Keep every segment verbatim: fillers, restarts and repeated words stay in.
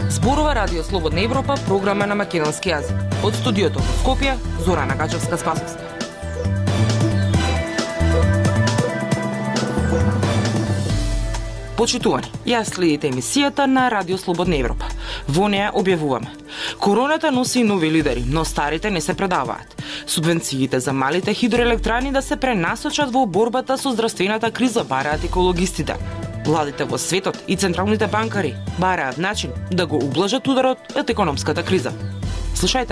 Зборува Радио Слободна Европа, програма на македонски јазик. Од студиото во Скопје, Зорана Гачевска-Спасовска. Почитувани, јас следите емисијата на Радио Слободна Европа. Во неја објавуваме: короната носи нови лидери, но старите не се предаваат. Субвенциите за малите хидроелектрани да се пренасочат во борбата со здравствената криза, бараат екологистите. Владите во светот и централните банкари бараат начин да го ублажат ударот од економската криза. Слушајте.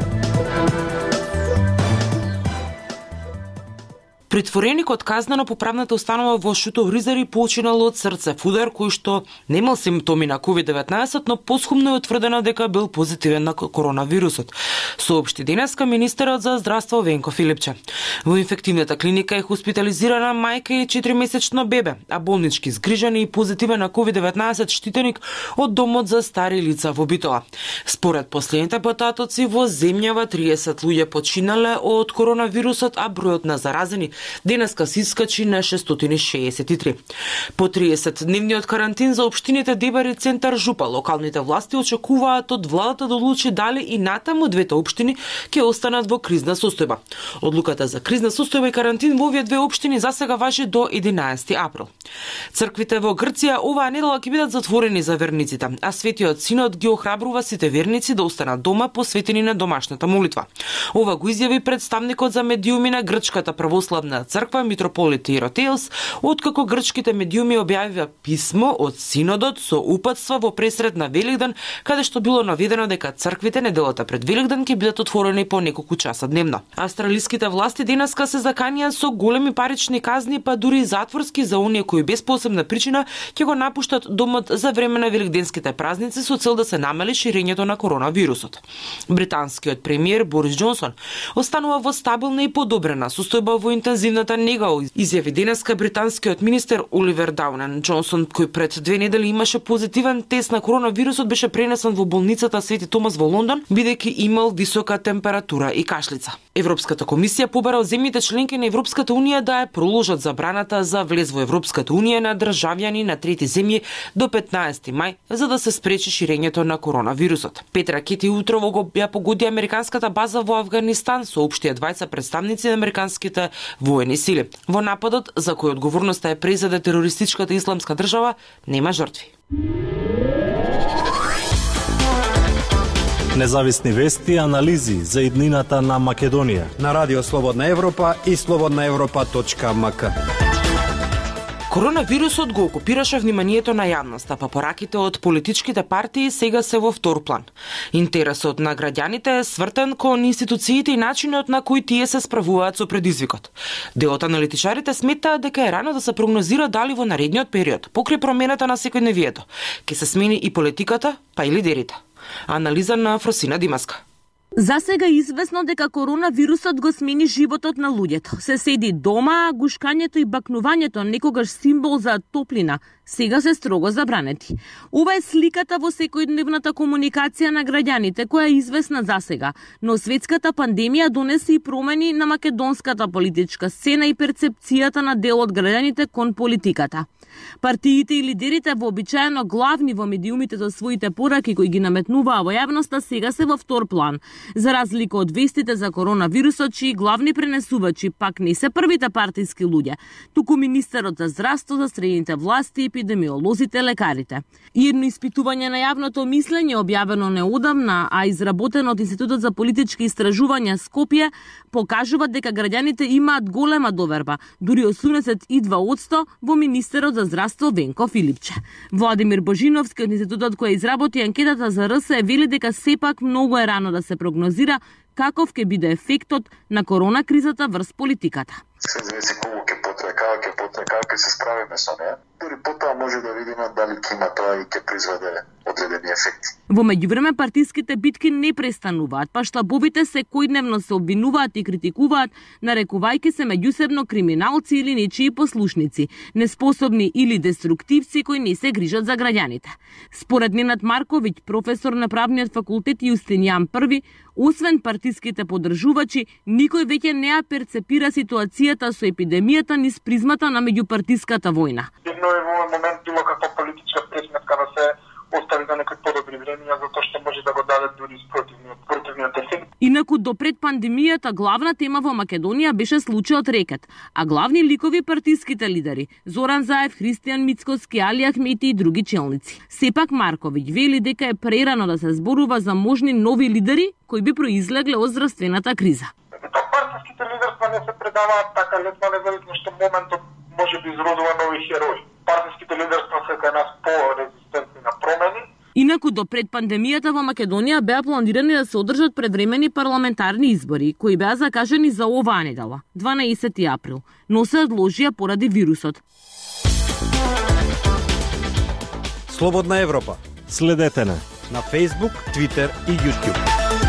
Притвореникот казнено по правната установа во Шутовризари починал од срцев удар кој што немал симптоми на ковид деветнаесет, но посхумно е утврдено дека бил позитивен на коронавирусот, соопшти денеска министерот за здравство Венко Филипче. Во инфективната клиника е хоспитализирана мајка и четиримесечно бебе, а болнички згрижани и позитивен на ковид деветнаесет штитеник од домот за стари лица во Битола. Според последните потатоци во земјава триесет луѓе починале од коронавирусот, а бројот на заразени денеска се искачи на шестстотини и шеесет и три. По триесет дневниот карантин за општините Дебар и Центар Жупа, локалните власти очекуваат од владата да одлучи дали и натаму двете општини ќе останат во кризна состојба. Одлуката за кризна состојба и карантин во овие две општини засега важи до единаесети април. Црквите во Грција оваа недела ќе бидат затворени за верниците, а Светиот Синод ги охрабрува сите верници да останат дома посветени на домашната молитва. Ова го изјави представникот за медиуми на Грчката православна црква митрополит Иротеос, откако грчките медиуми објавија писмо од Синодот со упатства во пресред на Великден, каде што било наведено дека црквите неделата пред Великден ќе бидат отворени по неколку часа дневно. Австралиските власти денеска се заканија со големи парични казни, па дури и затворски за оние кои без посебна причина ќе го напуштат домот за време на великденските празници со цел да се намали ширењето на коронавирусот. Британскиот премиер Борис Џонсон останува во стабилна и подобрена состојба во интензивната нега, изјави денеска британскиот министер Оливер Даунен. Џонсон, кој пред две недели имаше позитивен тест на коронавирусот, беше пренесен во болницата Свети Томас во Лондон, бидејќи имал висока температура и кашлица. Европската комисија побара од земјите членки на Европската унија да ја проложат забраната за влез во Европската унија на државјани на трети земји до петнаесети мај, за да се спречи ширењето на коронавирусот. Пет ракети утрово го ја погоди американската база во Авганистан, соопштија двајца представници на американските воени сили. Во нападот, за кој одговорноста е презеде терористичката исламска држава, нема жртви. Независни вести и анализи за иднината на Македонија на Радио Слободна Европа и слободна европа точка ем ка. Коронавирусот го окупираше вниманието на јавноста, па пораките од политичките партии сега се во втор план. Интересот на граѓаните е свртен кон институциите и начинот на кој тие се справуваат со предизвикот. Дел од аналитичарите сметаат дека е рано да се прогнозира дали во наредниот период, покрај промената на секојдневието, ќе се смени и политиката, па и лидерите. Анализа на Фросина Димаска. Засега е известно дека коронавирусот го смени животот на луѓето. Се седи дома, а гушкањето и бакнувањето, некогаш символ за топлина, сега се строго забранети. Ова е сликата во секојдневната комуникација на граѓаните, која е известна засега, но светската пандемија донесе и промени на македонската политичка сцена и перцепцијата на дел од граѓаните кон политиката. Партиите и лидерите вообичаено главни во медиумите за своите пораки кои ги наметнуваа во јавноста сега се во втор план. За разлика од вестите за коронавирусот, чии главни пренесувачи пак не се првите партиски луѓе, туку министерот за здравство, за средните власти, епидемиолозите, лекарите. И едно испитување на јавното мислење објавено неодамна, а изработено од Институтот за политички истражувања Скопје, покажува дека граѓаните имаат голема доверба, дури осумдесет и два одсто во министерот за здравство Венко Филипче. Владимир Божиновски од институтот кој изработи анкетата за РС вели дека сепак многу е рано да се прогнозира каков ќе биде ефектот на корона кризата врз политиката. Се зависи колку ќе потрае, како ќе потрае, како ќе се справиме со неа. Дури потоа може да видиме дали ќе има тоа и ќе произведе одредени ефекти. Во меѓувреме партиските битки не престануваат, па штабовите секојдневно се обвинуваат и критикуваат, нарекувајќи се меѓусебно криминалци или нечии послушници, неспособни или деструктивци кои не се грижат за граѓаните. Според Ненад Марковиќ, професор на правниот факултет Јустинијан Први, освен партиските поддржувачи, никој веќе не ја перцепира ситуацијата со епидемијата низ призмата на меѓупартиската војна. Едно е во момент било каква политичка пресметка да се остави на некој подот привременија за тоа што може да го даде дури спротивниот противниот ефект. Инаку до пред пандемијата главна тема во Македонија беше случајот Рекет, а главни ликови партиските лидери Зоран Заев, Христијан Мицкоски, Али Ахмети и други челници. Сепак Марковиќ вели дека е прерано да се зборува за можни нови лидери кои би произлегле од здравствената криза. Партиските лидерства не се предаваат така лесно, неверојатно што моментот може би изродува нови херои. Партиските лидерства се кај нас по-резистентни на промени. Инаку до пред пандемијата во Македонија беа планирани да се одржат предвремени парламентарни избори, кои беа закажани за оваа недела, дванаесети април, но се одложија поради вирусот. Слободна Европа. Следете на на Facebook, Twitter и YouTube.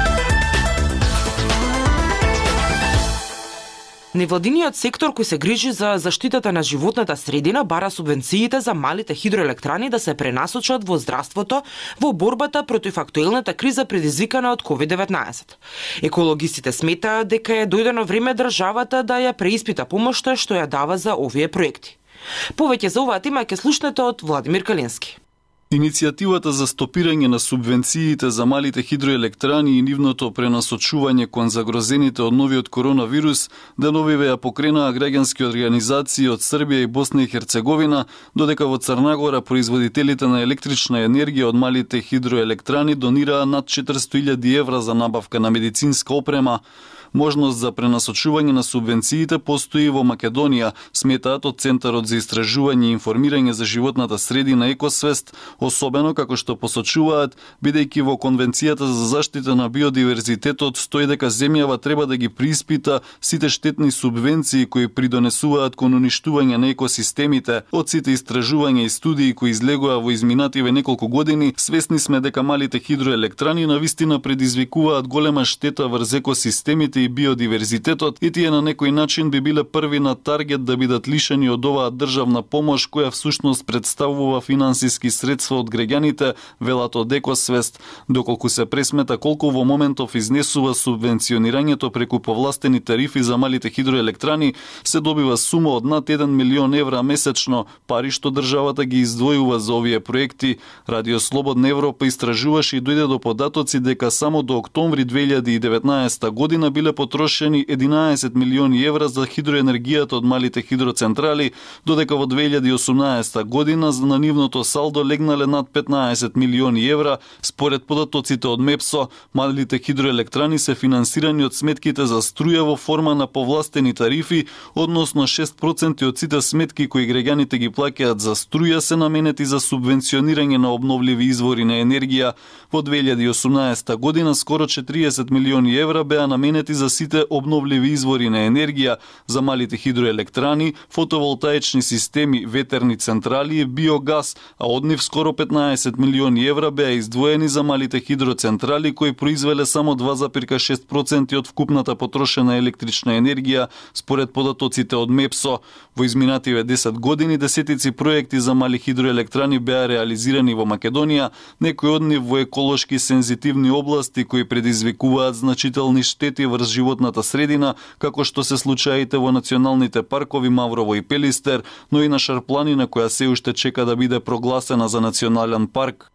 Невладиниот сектор кој се грижи за заштитата на животната средина бара субвенциите за малите хидроелектрани да се пренасочат во здравството во борбата против актуелната криза предизвикана од ковид деветнаесет. Екологистите сметаат дека е дојдено време државата да ја преиспита помошта што ја дава за овие проекти. Повеќе за оваа тема ќе слушнете од Владимир Калински. Иницијативата за стопирање на субвенциите за малите хидроелектрани и нивното пренасочување кон загрозените од новиот коронавирус деновиве ја покренаа граѓански организации од Србија и Босна и Херцеговина, додека во Црна Гора производителите на електрична енергија од малите хидроелектрани донираа над четиристотини илјади евра за набавка на медицинска опрема. Можност за пренасочување на субвенциите постои во Македонија, сметаат од Центарот за истражување и информирање за животната средина Екосвест, особено како што посочуваат, бидејќи во Конвенцијата за заштита на биодиверзитетот стои дека земјава треба да ги прииспита сите штетни субвенции кои придонесуваат кон уништување на екосистемите. Од сите истражувања и студии кои излегоа во изминативе неколку години, свесни сме дека малите хидроелектрани навистина предизвикуваат голема штета врз екосистемите и биодиверзитетот и тие на некој начин би биле први на таргет да бидат лишени од оваа државна помош која всушност представува финансиски средства од граѓаните, велат од Екосвест, доколку се пресмета колку во моментов изнесува субвенционирањето преку повластени тарифи за малите хидроелектрани, се добива сума од над еден милион евра месечно, пари што државата ги издвојува за овие проекти. Радио Слободна Европа истражуваше и дојде до податоци дека само до октомври две илјади и деветнаесета година биле потрошени единаесет милиони евра за хидроенергијата од малите хидроцентрали, додека во две илјади и осумнаесета година на нивното салдо легнале над петнаесет милиони евра. Според податоците од МЕПСО, малите хидроелектрани се финансирани од сметките за струја во форма на повластени тарифи, односно шест проценти од сите сметки кои граѓаните ги плаќаат за струја се наменети за субвенционирање на обновливи извори на енергија. Во две илјади и осумнаесета година скоро четириесет милиони евра беа наменети за сите обновливи извори на енергија, за малите хидроелектрани, фотоволтаични системи, ветерни централи и биогаз, а од нив скоро петнаесет милиони евра беа издвоени за малите хидроцентрали кои произвеле само два зарез и шест проценти од вкупната потрошена електрична енергија, според податоците од МЕПСО. Во изминативе десет години десетици проекти за мали хидроелектрани беа реализирани во Македонија, некои од нив во еколошки сензитивни области кои предизвикуваат значителни штети врз животната средина, како што се случаите во националните паркови Маврово и Пелистер, но и на Шарпланина која се уште чека да биде прогласена за национален парк.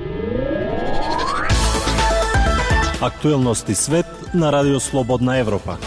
Актуелности свет на Радио Слободна Европа.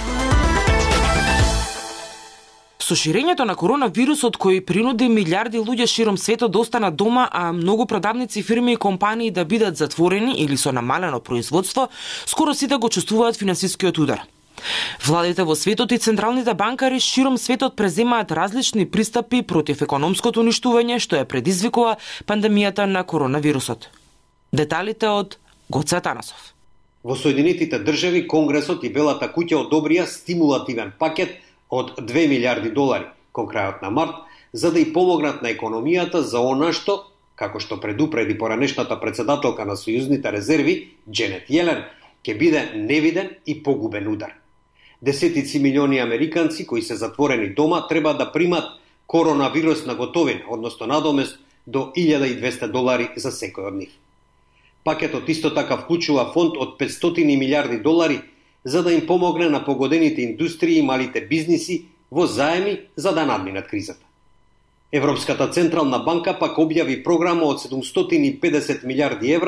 Со ширењето на коронавирусот кој принуди милиарди луѓе широм светот да останат дома, а многу продавници, фирми и компании да бидат затворени или со намалено производство, скоро сите го чувствуваат финансискиот удар. Владите во светот и централните банкари широм светот преземаат различни пристапи против економското уништување што ја предизвикува пандемијата на коронавирусот. Деталите од Гоце Атанасов. Во Соединетите држави Конгресот и Белата куќа одобрија стимулативен пакет од две милиарди долари кон крајот на март, за да и помогнат на економијата за она што, како што предупреди поранешната председателка на Сојузните резерви, Дженет Јелен, ќе биде невиден и погубен удар. Десетици милиони американци кои се затворени дома треба да примат коронавирусна готовина, односно надомест до илјада и двесте долари за секој од нив. Пакетот исто така вклучува фонд од петстотини милиарди долари за да им помогне на погодените индустрии и малите бизниси во заеми за да надминат кризата. Европската централна банка пак објави програма од седумстотини и педесет милиарди евра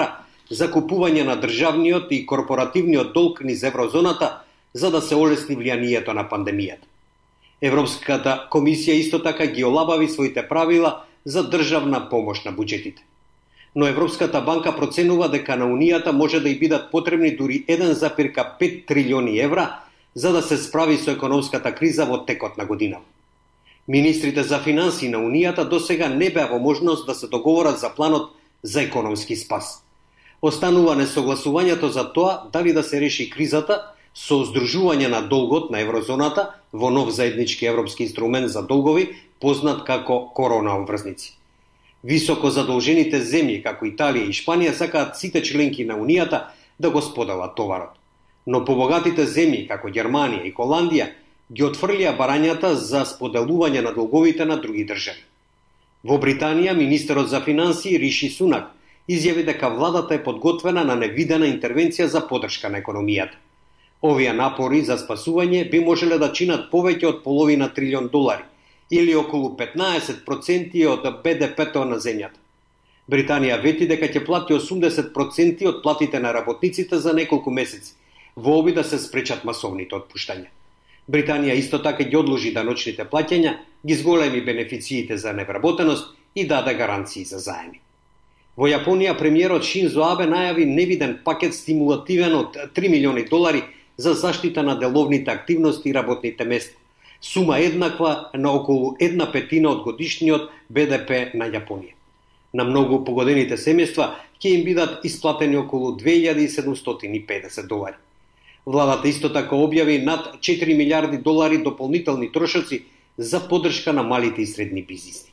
за купување на државниот и корпоративниот долг низ еврозоната за да се олесни влијанието на пандемијата. Европската комисија исто така ги олабави своите правила за државна помош на буџетите. Но Европската банка проценува дека на Унијата може да и бидат потребни дури еден запир пет трилиони евра за да се справи со економската криза во текот на година. Министрите за финансии на Унијата досега не беа во можност да се договорат за планот за економски спас. Останува несогласувањето за тоа дали да се реши кризата со здружување на долгот на еврозоната во нов заеднички европски инструмент за долгови, познат како корона обврзници. Високо задолжените земји, како Италија и Шпанија, сакаат сите членки на Унијата да го споделат товарот. Но побогатите земји, како Германија и Холандија, ги отфрлија барањата за споделување на долговите на други држави. Во Британија, министерот за финансии Риши Сунак изјави дека владата е подготвена на невидена интервенција за поддршка на економијата. Овие напори за спасување би можеле да чинат повеќе од половина трилион долари, или околу петнаесет проценти од Б Д П-то на земјата. Британија вети дека ќе плати осумдесет проценти од платите на работниците за неколку месеци, во обид да се спречат масовните отпуштања. Британија исто така ги одложи даночните плаќања, ги зголеми бенефициите за невработеност и даде гаранции за заеми. Во Јапонија премиерот Шинзо Абе најави невиден пакет стимулативен од три милиони долари за заштита на деловните активности и работните места, сума еднаква на околу една петина од годишниот Б Д П на Јапонија. На многу погодените семејства ќе им бидат исплатени околу две илјади седумстотини и педесет долари. Владата исто така објави над четири милиарди долари дополнителни трошоци за поддршка на малите и средни бизниси.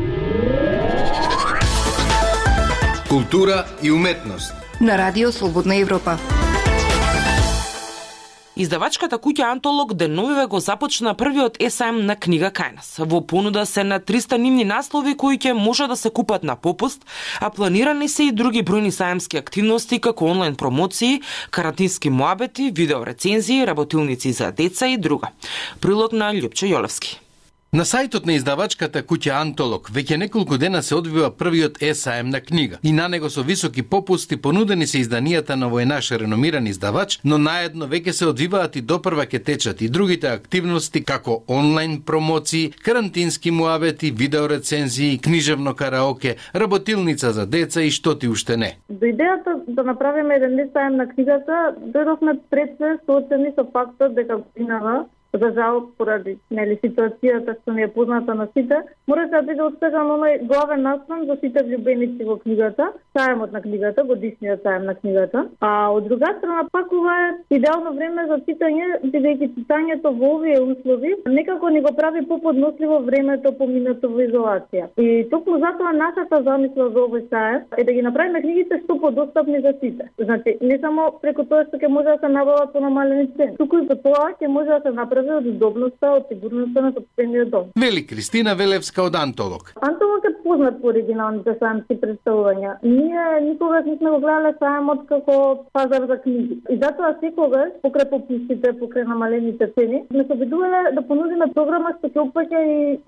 Култура и уметност на Радио Слободна Европа. Издавачката куќа Антолог деновиве го започна првиот есаем на книга кај нас. Во понуда се на триста нивни наслови кои ќе може да се купат на попуст, а планирани се и други бројни саемски активности како онлайн промоции, карантински муабети, видео рецензии, работилници за деца и друга. Прилог на Љупче Јолевски. На сајтот на издавачката куќа Антолог веќе неколку дена се одвива првиот есаем на книга и на него со високи попусти понудени се изданијата на овој наш реномиран издавач, но наедно веќе се одвиваат и допрва ќе течат и другите активности како онлайн промоции, карантински муабети, видео рецензии, книжевно караоке, работилница за деца и што ти уште не. До идејата да направиме еден есаем на книгата дојдовме пред се соочени со фактот дека годинава, за жал, поради нели ситуацијата што не е позната на сите, мора да биде отсеган оној главен наслов за сите влюбеници во книгата, саемот на книгата, годишниот саем на книгата. А од друга страна пак ова е идеално време за читање, бидејќи читањето во овие услови некако ни го прави поподносливо времето поминато во изолација. И токму затоа нашата замисла за овој саем е да ги направиме книгите што подостапни за сите. Значи, не само преку тоа што ќе може да се набават по намалени цени, туку и по тоа ќе може да се направи од удобноста, од сигурноста на собствениот дом. Вели Кристина Велевска од Антолог. Антолог е познат по оригиналните саемски представувања. Ние никогаш не сме го гледале саемот како пазар за книги. И затоа секогаш, покрај попустите, покрај намалените цени, сме се обидувале да понудиме програма што ќе опфаќа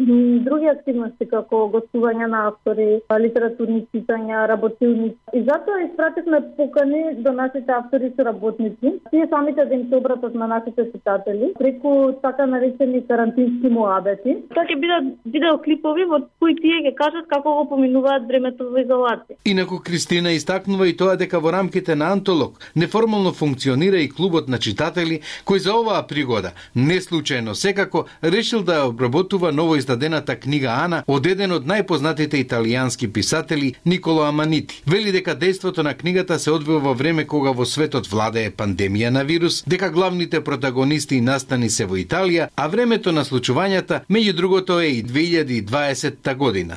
и други активности, како гостувања на автори, литературни читања, работилници. И затоа испративме покани до нашите автори и работници, тие самите да им се обратат на нашите читатели, преку така наречени карантински муабети. Тоа ќе бидат видеоклипови во кои тие ќе кажат како го поминуваат времето во изолација. Инаку Кристина истакнува и тоа дека во рамките на Антолог неформално функционира и клубот на читатели кој за оваа пригода не случајно секако решил да обработува новоиздадената книга Ана од еден од најпознатите италијански писатели Николо Аманити. Вели дека дејството на книгата се одвива во време кога во светот владее пандемија на вирус, дека главните протагонисти и настани се во Италија, а времето на случувањата меѓу другото е и две илјади и дваесетта година.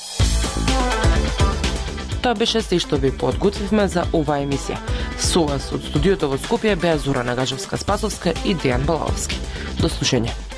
Тоа беше се што ви подготвивме за оваа емисија. Со вас од студиото во Скопје беа Зора Нагажевска-Спасовска и Дејан Балаловски. До слушање.